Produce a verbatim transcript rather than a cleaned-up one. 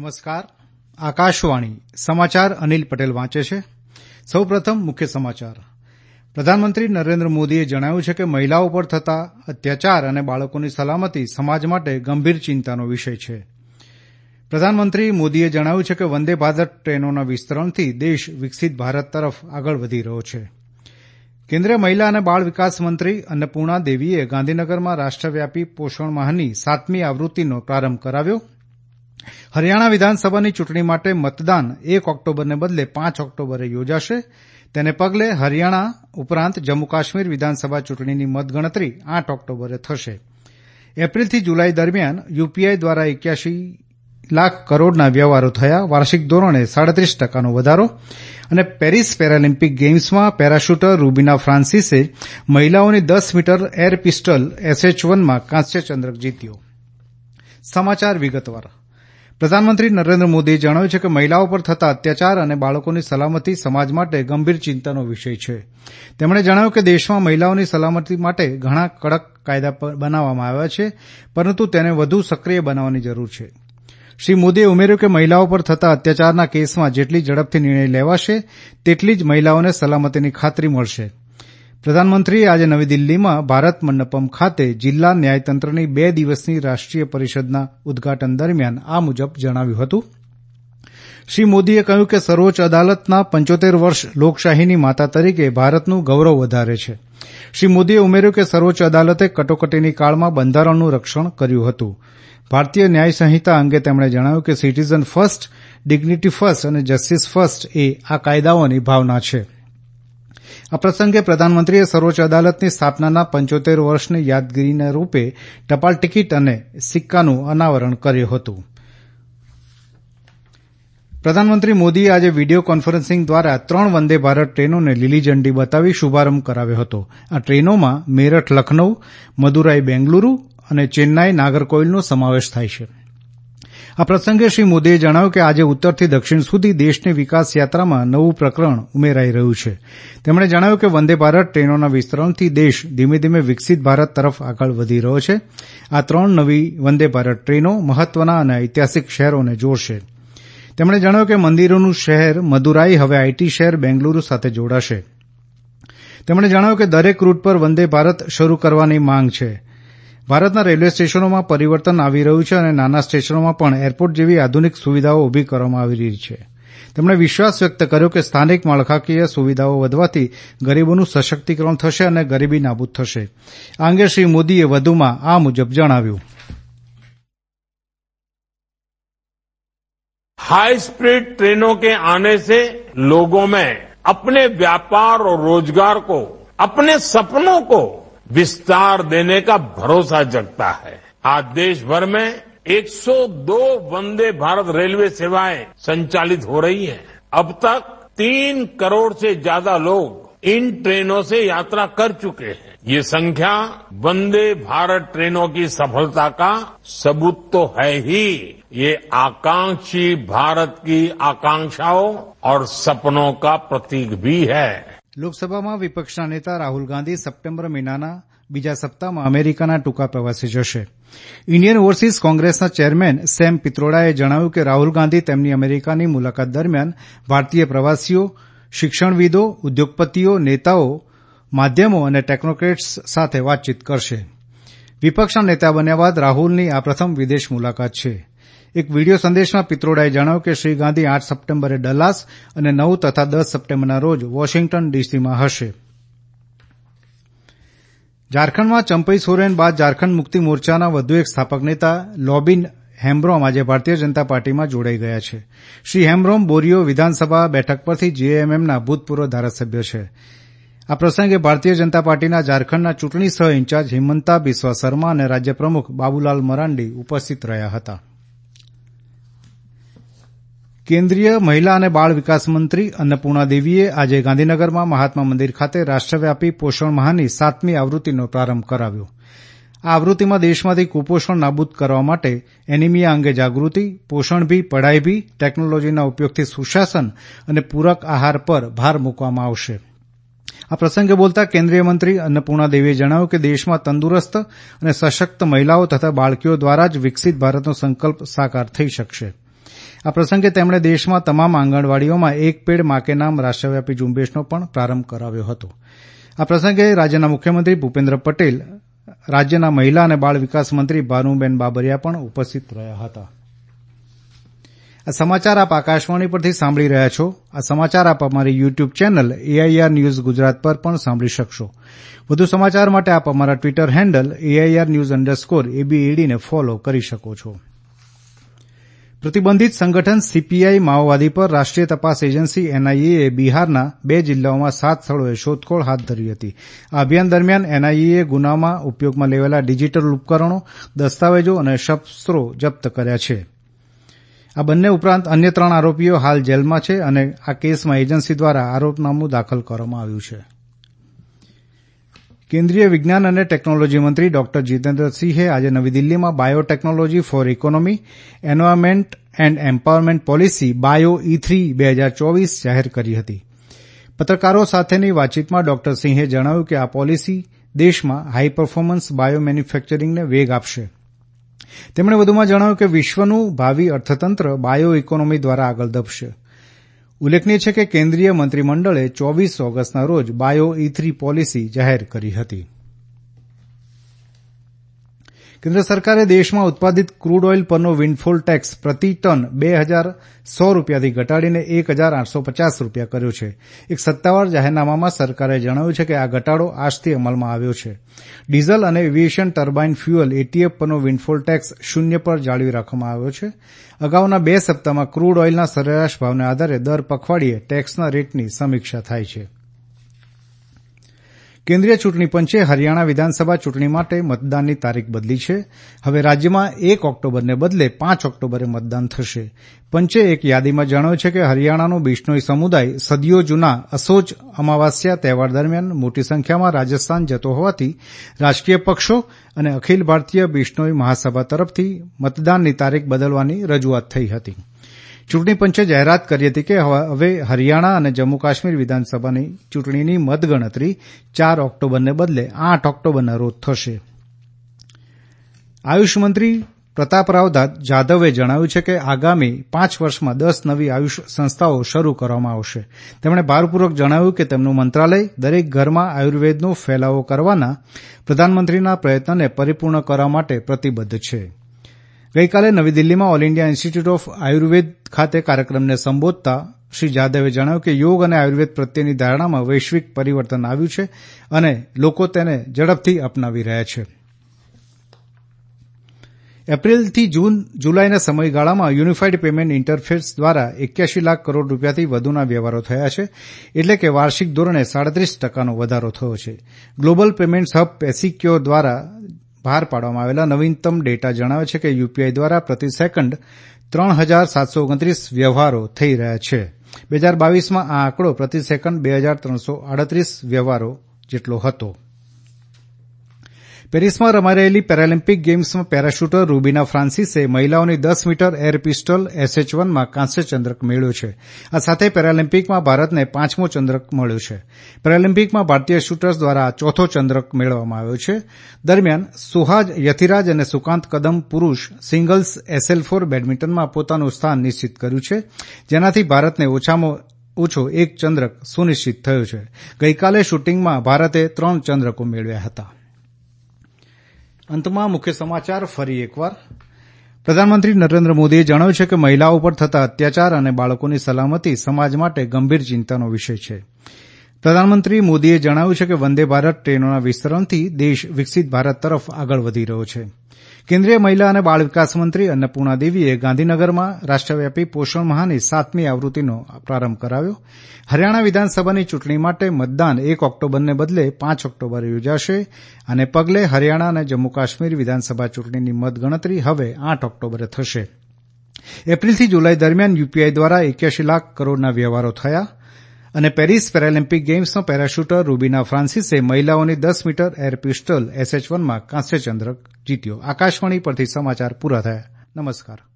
નમસ્કાર. આકાશવાણી સમાચાર અનિલ પટેલ વાંચે છે. સૌપ્રથમ મુખ્ય સમાચાર. પ્રધાનમંત્રી નરેન્દ્ર મોદીએ જણાવ્યું છે કે મહિલાઓ પર થતા અત્યાચાર અને બાળકોની સલામતી સમાજ માટે ગંભીર ચિંતાનો વિષય છે. પ્રધાનમંત્રી મોદીએ જણાવ્યું છે કે વંદે ભારત ટ્રેનોના વિસ્તરણથી દેશ વિકસિત ભારત તરફ આગળ વધી રહ્યો છે. કેન્દ્રીય મહિલા અને બાળ વિકાસ મંત્રી અન્નપૂર્ણા દેવીએ ગાંધીનગરમાં રાષ્ટ્રવ્યાપી પોષણ માહની સાતમી આવૃત્તિનો પ્રારંભ કરાવ્યો. હરિયાણા વિધાનસભાની ચૂંટણી માટે મતદાન એક ઓક્ટોબરને બદલે પાંચ ઓક્ટોબરે યોજાશે. તેને પગલે હરિયાણા ઉપરાંત જમ્મુ કાશ્મીર વિધાનસભા ચૂંટણીની મતગણતરી આઠ ઓક્ટોબરે થશે. એપ્રિલથી જુલાઈ દરમિયાન યુપીઆઈ દ્વારા એક્યાસી લાખ કરોડના વ્યવહારો થયા. વાર્ષિક ધોરણે સાડત્રીસ ટકાનો વધારો. અને પેરિસ પેરાલિમ્પિક ગેમ્સમાં પેરાશૂટર રૂબીના ફ્રાન્સિસે મહિલાઓની દસ મીટર એર પિસ્ટલ એસએચ વનમાં કાંસ્ય ચંદ્રક જીત્યો. સમાચાર વિગતવાર. પ્રધાનમંત્રી નરેન્દ્ર મોદીએ જણાવ્યું છે કે મહિલાઓ પર થતા અત્યાચાર અને બાળકોની સલામતી સમાજ માટે ગંભીર ચિંતાનો વિષય છે. તેમણે જણાવ્યું કે દેશમાં મહિલાઓની સલામતી માટે ઘણા કડક કાયદા બનાવવામાં આવ્યા છે, પરંતુ તેને વધુ સક્રિય બનાવવાની જરૂર છે. શ્રી મોદીએ ઉમેર્યું કે મહિલાઓ પર થતા અત્યાચારના કેસમાં જેટલી ઝડપથી નિર્ણય લેવાશે તેટલી જ મહિલાઓને સલામતીની ખાતરી મળશે. પ્રધાનમંત્રીએ આજે નવી દિલ્હીમાં ભારત મંડપમ ખાતે જિલ્લા ન્યાયતંત્રની બે દિવસની રાષ્ટ્રીય પરિષદના ઉદઘાટન દરમિયાન આ મુજબ જણાવ્યું હતું. શ્રી મોદીએ કહ્યું કે સર્વોચ્ચ અદાલતના પંચોતેર વર્ષ લોકશાહીની માતા તરીકે ભારતનું ગૌરવ વધારે છે. શ્રી મોદીએ ઉમેર્યું કે સર્વોચ્ચ અદાલતે કટોકટીની કાળમાં બંધારણનું રક્ષણ કર્યું હતું. ભારતીય ન્યાય સંહિતા અંગે તેમણે જણાવ્યું કે સિટીઝન ફર્સ્ટ, ડિગ્નિટી ફર્સ્ટ અને જસ્ટિસ ફર્સ્ટ એ આ કાયદાઓની ભાવના છે. આ પ્રસંગે પ્રધાનમંત્રીએ સર્વોચ્ચ અદાલતની સ્થાપનાના પંચોતેર વર્ષની યાદગીરીના રૂપે ટપાલ ટિકિટ અને સિક્કાનું અનાવરણ કર્યું હતું. પ્રધાનમંત્રી મોદીએ આજે વિડીયો કોન્ફરન્સિંગ દ્વારા ત્રણ વંદે ભારત ટ્રેનોને લીલી ઝંડી બતાવી શુભારંભ કરાવ્યો હતો. આ ટ્રેનોમાં મેરઠ લખનૌ, મદુરાઈ બેંગલુરુ અને ચેન્નાઈ નાગરકોઇલનો સમાવેશ થાય છે. આ પ્રસંગે શ્રી મોદીએ જણાવ્યું કે આજે ઉત્તરથી દક્ષિણ સુધી દેશની વિકાસ યાત્રામાં નવું પ્રકરણ ઉમેરાઈ રહ્યું છે. તેમણે જણાવ્યું કે વંદે ભારત ટ્રેનોના વિસ્તરણથી દેશ ધીમે ધીમે વિકસિત ભારત તરફ આગળ વધી રહ્યો છે. આ ત્રણ નવી વંદે ભારત ટ્રેનો મહત્વના અને ઐતિહાસિક શહેરોને જોડશે. તેમણે જણાવ્યું કે મંદિરોનું શહેર મદુરાઈ હવે આઈટી શહેર બેંગલુરુ સાથે જોડાશે. તેમણે જણાવ્યું કે દરેક રૂટ પર વંદે ભારત શરૂ કરવાની માંગ છે. ભારતના રેલવે સ્ટેશનોમાં પરિવર્તન આવી રહ્યું છે અને નાના સ્ટેશનોમાં પણ એરપોર્ટ જેવી આધુનિક સુવિધાઓ ઉભી કરવામાં આવી રહી છે. તેમણે વિશ્વાસ વ્યક્ત કર્યો કે સ્થાનિક માળખાકીય સુવિધાઓ વધવાથી ગરીબોનું સશક્તિકરણ થશે અને ગરીબી નાબૂદ થશે. આ અંગે શ્રી મોદીએ વધુમાં આ મુજબ જણાવ્યું. हाई स्पीड ट्रेनों के आने से लोगों में अपने व्यापार और रोजगार को, अपने सपनों को विस्तार देने का भरोसा जगता है. आज देश भर में एक सौ दो वंदे भारत रेलवे सेवाएं संचालित हो रही हैं. अब तक तीन करोड़ से ज्यादा लोग इन ट्रेनों से यात्रा कर चुके हैं. ये संख्या वंदे भारत ट्रेनों की सफलता का सबूत तो है ही, ये आकांक्षी भारत की आकांक्षाओं और सपनों का प्रतीक भी है. લોકસભામાં વિપક્ષના નેતા રાહુલ ગાંધી સપ્ટેમ્બર મહિનાના બીજા સપ્તાહમાં અમેરિકાના ટૂંકા પ્રવાસે જશે. ઇન્ડિયન ઓવરસીઝ કોંગ્રેસના ચેરમેન સેમ પિત્રોડાએ જણાવ્યું કે રાહુલ ગાંધી તેમની અમેરિકાની મુલાકાત દરમિયાન ભારતીય પ્રવાસીઓ, શિક્ષણવિદો, ઉદ્યોગપતિઓ, નેતાઓ, માધ્યમો અને ટેકનોક્રેટ્સ સાથે વાતચીત કરશે. વિપક્ષના નેતા બન્યા બાદ રાહુલની આ પ્રથમ વિદેશ મુલાકાત છે. એક વિડીયો સંદેશમાં પિત્રોડાએ જણાવ્યું કે શ્રી ગાંધી આઠ સપ્ટેમ્બરે ડલ્લાસ અને નવ તથા દસ સપ્ટેમ્બરના રોજ વોશિંગ્ટન ડીસીમાં હશે. ઝારખંડમાં ચંપઈ સોરેન બાદ ઝારખંડ મુક્તિ મોરચાના વધુ એક સ્થાપક નેતા લોબિન હેમ્બ્રોમ આજે ભારતીય જનતા પાર્ટીમાં જોડાઈ ગયા છે. શ્રી હેમ્બ્રોમ બોરીઓ વિધાનસભા બેઠક પરથી જેએમએમના ભૂતપૂર્વ ધારાસભ્ય છે. આ પ્રસંગે ભારતીય જનતા પાર્ટીના ઝારખંડના ચૂંટણી સહ ઇન્ચાર્જ હિમંતા બિસ્વા શર્મા અને રાજ્ય પ્રમુખ બાબુલાલ મરાંડી ઉપસ્થિત રહ્યા હતા. કેન્દ્રીય મહિલા અને બાળ વિકાસ મંત્રી અન્નપૂર્ણા દેવીએ આજે ગાંધીનગરમાં મહાત્મા મંદિર ખાતે રાષ્ટ્રવ્યાપી પોષણ માહની સાતમી આવૃત્તિનો પ્રારંભ કરાવ્યો. આ આવૃત્તિમાં દેશમાંથી કુપોષણ નાબૂદ કરવા માટે એનિમિયા અંગે જાગૃતિ, પોષણ ભી, પઢાઈ ભી, ટેકનોલોજીના ઉપયોગથી સુશાસન અને પૂરક આહાર પર ભાર મૂકવામાં આવશે. આ પ્રસંગે બોલતા કેન્દ્રીય મંત્રી અન્નપૂર્ણા દેવીએ જણાવ્યું કે દેશમાં તંદુરસ્ત અને સશક્ત મહિલાઓ તથા બાળકીઓ દ્વારા જ વિકસિત ભારતનો સંકલ્પ સાકાર થઈ શકશે. આ પ્રસંગે તેમણે દેશમાં તમામ આંગણવાડીઓમાં એક પેડ માં કે નામ રાષ્ટ્રવ્યાપી ઝુંબેશનો પણ પ્રારંભ કરાવ્યો હતો. આ પ્રસંગે રાજ્યના મુખ્યમંત્રી ભૂપેન્દ્ર પટેલ, રાજ્યના મહિલા અને બાળ વિકાસ મંત્રી ભાનુબેન બાબરિયા પણ ઉપસ્થિત રહ્યા હતા. આ સમાચાર આપ આકાશવાણી પરથી સાંભળી રહ્યા છો. આ સમાચાર આપ અમારી YouTube channel AIR news Gujarat પર પણ સાંભળી શકશો. વધુ સમાચાર માટે આપ અમારા Twitter handle AIR news underscore એબીએડીને ફોલો કરી શકો છો. પ્રતિબંધિત સંગઠન સીપીઆઈ માઓવાદી પર રાષ્ટ્રીય તપાસ એજન્સી એનઆઈએએ બિહારના બે જિલ્લાઓમાં સાત સ્થળોએ શોધખોળ હાથ ધરી હતી. આ અભિયાન દરમિયાન એનઆઈએએ ગુનામાં ઉપયોગમાં લેવાયેલા ડિજીટલ ઉપકરણો, દસ્તાવેજો અને શસ્ત્રો જપ્ત કર્યા છે. આ બંને ઉપરાંત અન્ય ત્રણ આરોપીઓ હાલ જેલમાં છે અને આ કેસમાં એજન્સી દ્વારા આરોપનામું દાખલ કરવામાં આવ્યું છે. કેન્દ્રીય વિજ્ઞાન અને ટેકનોલોજી મંત્રી ડોક્ટર જીતેન્દ્રસિંહે આજે નવી દિલ્હીમાં biotechnology for economy, environment and employment policy bio E three બે હજાર ચોવીસ જાહેર કરી હતી. પત્રકારો સાથેની વાતચીતમાં ડોક્ટર સિંહે જણાવ્યું કે આ પોલિસી દેશમાં હાઈ પરફોર્મન્સ બાયો મેન્યુફેક્ચરિંગને વેગ આપશે. તેમણે વધુમાં જણાવ્યું કે વિશ્વનું ભાવિ અર્થતંત્ર બાયો ઇકોનોમી દ્વારા આગળ ધપશે. ઉલ્લેખનીય છે કે કેન્દ્રીય મંત્રીમંડળે ચોવીસ ઓગસ્ટના રોજ બાયો ઈ થ્રી પોલિસી જાહેર કરી હતી. કેન્દ્ર સરકારે દેશમાં ઉત્પાદિત ક્રૂડ ઓઇલ પરનો વિન્ડફોલ ટેક્સ પ્રતિ ટન બે હજાર સો રૂપિયાથી ઘટાડીને એક હજાર આઠસો પચાસ રૂપિયા કર્યો છે. એક સત્તાવાર જાહેરનામામાં સરકારે જણાવ્યું છે કે આ ઘટાડો આજથી અમલમાં આવ્યો છે. ડીઝલ અને એવિએશન ટર્બાઇન ફ્યુઅલ એટીએફ પરનો વિન્ડફોલ ટેક્સ શૂન્ય પર જાળવી રાખવામાં આવ્યો છે. અગાઉના બે સપ્તાહમાં ક્રૂડ ઓઇલના સરેરાશ ભાવને આધારે દર પખવાડિયે ટેક્સના રેટની સમીક્ષા થાય છે. કેન્દ્રીય ચૂંટણી પંચે હરિયાણા વિધાનસભા ચૂંટણી માટે મતદાનની તારીખ બદલી છે. હવે રાજ્યમાં એક ઓક્ટોબરને બદલે પાંચ ઓક્ટોબરે મતદાન થશે. પંચે એક યાદીમાં જણાવ્યું છે કે હરિયાણાનો બિશ્નોઈ સમુદાય સદીઓ જૂના અસોજ અમાવાસ્યા તહેવાર દરમિયાન મોટી સંખ્યામાં રાજસ્થાન જતો હોવાથી રાજકીય પક્ષો અને અખિલ ભારતીય બિશ્નોઈ મહાસભા તરફથી મતદાનની તારીખ બદલવાની રજૂઆત થઈ હતી. ચૂંટણી પંચે જાહેરાત કરી હતી કે હવે હરિયાણા અને જમ્મુ કાશ્મીર વિધાનસભાની ચૂંટણીની મતગણતરી ચાર ઓક્ટોબરને બદલે આઠ ઓક્ટોબરના રોજ થશે. આયુષ મંત્રી પ્રતાપરાવ જાધવે જણાવ્યું છે કે આગામી પાંચ વર્ષમાં દસ નવી આયુષ સંસ્થાઓ શરૂ કરવામાં આવશે. તેમણે ભારપૂર્વક જણાવ્યું કે તેમનું મંત્રાલય દરેક ઘરમાં આયુર્વેદનો ફેલાવો કરવાના પ્રધાનમંત્રીના પ્રયત્નને પરિપૂર્ણ કરવા માટે પ્રતિબદ્ધ છે. ગઈકાલે નવી દિલ્હીમાં all India institute of Ayurveda ખાતે કાર્યક્રમને સંબોધતા શ્રી જાદવે જણાવ્યું કે યોગ અને આયુર્વેદ પ્રત્યેની ધારણામાં વૈશ્વિક પરિવર્તન આવ્યું છે અને લોકો તેને ઝડપથી અપનાવી રહ્યા છે. એપ્રિલથી જૂન જુલાઈના સમયગાળામાં યુનિફાઇડ પેમેન્ટ ઇન્ટરફેસ દ્વારા એક્યાસી લાખ કરોડ રૂપિયાથી વધુના વ્યવહારો થયા છે, એટલે કે વાર્ષિક ધોરણે સાડત્રીસ ટકાનો વધારો થયો છે. ગ્લોબલ પેમેન્ટ્સ હબ પેસિક્યોર દ્વારા બહાર પાડવામાં આવેલા નવીનતમ ડેટા જણાવે છે કે યુપીઆઈ દ્વારા પ્રતિ સેકન્ડ ત્રણ હજાર સાતસો ઓગણત્રીસ વ્યવહારો થઈ રહ્યા છે. બે હજાર બાવીસમાં આ આંકડો પ્રતિ સેકન્ડ બે હજાર ત્રણસો આડત્રીસ વ્યવહારો જેટલો હતો. પેરિસમાં રમાઈ રહેલી પેરાલિમ્પિક ગેમ્સમાં પેરાશૂટર રૂબીના ફ્રાન્સિસે મહિલાઓની દસ મીટર એર પિસ્ટલ એસએચ વનમાં કાંસ્ય ચંદ્રક મેળવ્યો છે. આ સાથે પેરાલિમ્પિકમાં ભારતને પાંચમો ચંદ્રક મળ્યો છે. પેરાલિમ્પિકમાં ભારતીય શૂટર્સ દ્વારા ચોથો ચંદ્રક મેળવવામાં આવ્યો છે. દરમિયાન સુહાજ યથિરાજ અને સુકાંત કદમ પુરૂષ સિંગલ્સ એસએલ ફોર બેડમિન્ટનમાં પોતાનું સ્થાન નિશ્ચિત કર્યું છે, જેનાથી ભારતને ઓછામાં ઓછો એક ચંદ્રક સુનિશ્ચિત થયો છે. ગઈકાલે શૂટિંગમાં ભારતે ત્રણ ચંદ્રકો મેળવ્યા હતા. અંતમાં મુખ્ય સમાચાર ફરી એકવાર. પ્રધાનમંત્રી નરેન્દ્ર મોદીએ જણાવ્યું છે કે મહિલાઓ પર થતા અત્યાચાર અને બાળકોની સલામતી સમાજ માટે ગંભીર ચિંતાનો વિષય છે. પ્રધાનમંત્રી મોદીએ જણાવ્યું છે કે વંદે ભારત ટ્રેનોના વિસ્તરણથી દેશ વિકસિત ભારત તરફ આગળ વધી રહ્યો છે. કેન્દ્રીય મહિલા અને બાળ વિકાસ મંત્રી અન્નપૂર્ણા દેવીએ ગાંધીનગરમાં રાષ્ટ્રવ્યાપી પોષણ માહની સાતમી આવૃત્તિનો પ્રારંભ કરાવ્યો. હરિયાણા વિધાનસભાની ચૂંટણી માટે મતદાન એક ઓક્ટોબરને બદલે પાંચ ઓક્ટોબરે યોજાશે. આને પગલે હરિયાણા અને જમ્મુ કાશ્મીર વિધાનસભા ચૂંટણીની મતગણતરી હવે આઠ ઓક્ટોબરે થશે. એપ્રિલથી જુલાઈ દરમિયાન યુપીઆઈ દ્વારા એક્યાસી લાખ કરોડના વ્યવહારો થયા. અને પેરિસ પેરાલિમ્પિક ગેમ્સમાં પેરાશૂટર રૂબીના ફ્રાન્સિસે મહિલાઓની દસ મીટર એર પિસ્ટલ એસએચ વનમાં કાંસ્ય ચંદ્રક જીત્યો. આકાશવાણી પરથી સમાચાર પૂરા થયા. નમસ્કાર.